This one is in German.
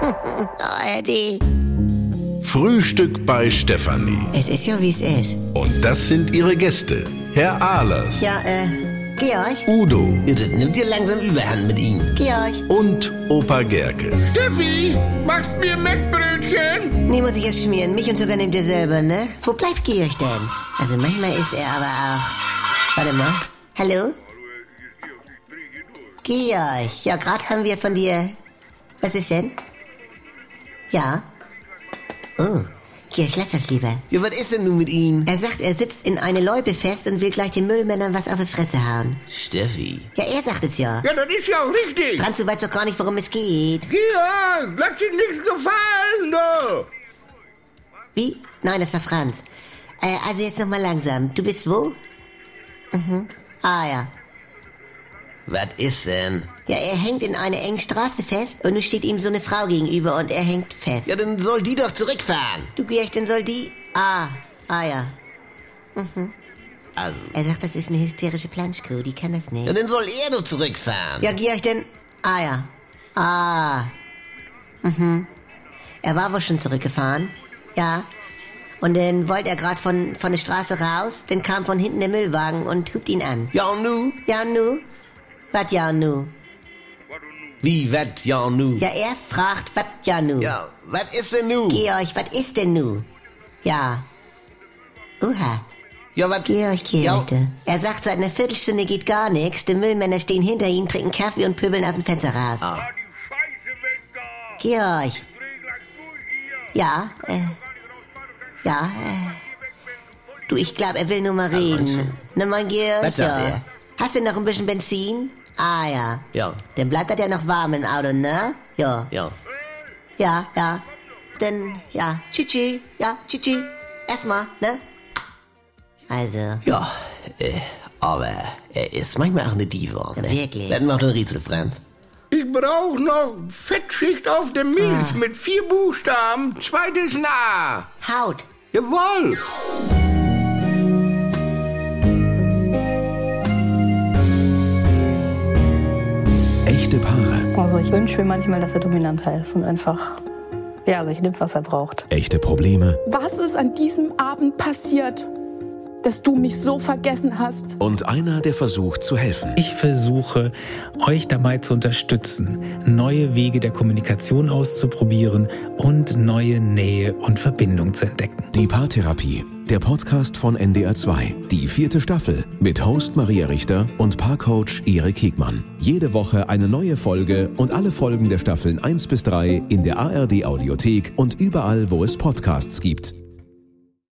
Oh, Eddie. Frühstück bei Stefanie. Es ist ja, wie es ist. Und das sind ihre Gäste. Herr Ahlers. Ja, Georg? Udo. Ja, das nimmt ihr langsam Überhand mit ihm. Georg? Und Opa Gerke. Steffi, machst mir Mettbrötchen? Nee, muss ich jetzt schmieren. Mich und sogar nehmt ihr selber, ne? Wo bleibt Georg denn? Also manchmal ist er aber auch... Warte mal. Hallo? Georg, ja, gerade haben wir von dir... Was ist denn? Ja? Oh, Georg, lass das lieber. Ja, was ist denn nun mit ihm? Er sagt, er sitzt in eine Loipe fest und will gleich den Müllmännern was auf die Fresse hauen. Steffi. Ja, er sagt es ja. Ja, das ist ja auch richtig. Franz, du weißt doch gar nicht, worum es geht. Georg, lass dir nichts gefallen, du. Wie? Nein, das war Franz. Also jetzt nochmal langsam. Du bist wo? Ah, ja. Was ist denn? Ja, er hängt in einer engen Straße fest und nun steht ihm so eine Frau gegenüber und er hängt fest. Ja, dann soll die doch zurückfahren. Du Georg, dann soll die... Ah, ja. Also. Er sagt, das ist eine hysterische Planschkuh, die kann das Ja, nicht. dann soll er doch zurückfahren. Ja, Georg, denn... Ah, ja. Er war wohl schon zurückgefahren. Ja. Und dann wollte er gerade von der Straße raus, dann kam von hinten der Müllwagen und hupt ihn an. Ja, und nu? Ja, und nu? Was ja, und nu? Wie, wat, ja, und nu? Ja, er fragt, was ja, nu? Ja, was ist denn nu? Georg, was ist denn nu? Ja. Uha. Ja, was? Georg, Ja. Er sagt, seit einer Viertelstunde geht gar nichts. Die Müllmänner stehen hinter ihm, trinken Kaffee und pöbeln aus dem Fenster raus. Ah. Georg. Ja, Du, ich glaube, er will nur mal reden. Na, mein Georg, Was sagt er? Hast du noch ein bisschen Benzin? Ah, ja. Ja. Dann bleibt das ja noch warm im Auto, ne? Ja. Ja. Ja. Dann, ja, tschüssi. Ja, tschüssi. Erstmal, ne? Also, Ja, aber er ist manchmal auch eine Diva. Ne? Wirklich? Das macht ein Rätsel, Franz. Ich brauche noch Fettschicht auf der Milch mit 4 Buchstaben, zweites A. Haut. Jawohl. Echte Paare. Also ich wünsche mir manchmal, dass er dominanter ist und einfach, sich nimmt, was er braucht. Echte Probleme. Was ist an diesem Abend passiert, dass du mich so vergessen hast? Und einer, der versucht zu helfen. Ich versuche, euch dabei zu unterstützen, neue Wege der Kommunikation auszuprobieren und neue Nähe und Verbindung zu entdecken. Die Paartherapie. Der Podcast von NDR 2. Die 4. Staffel mit Host Maria Richter und Paarcoach Erik Hegmann. Jede Woche eine neue Folge und alle Folgen der Staffeln 1 bis 3 in der ARD Audiothek und überall, wo es Podcasts gibt.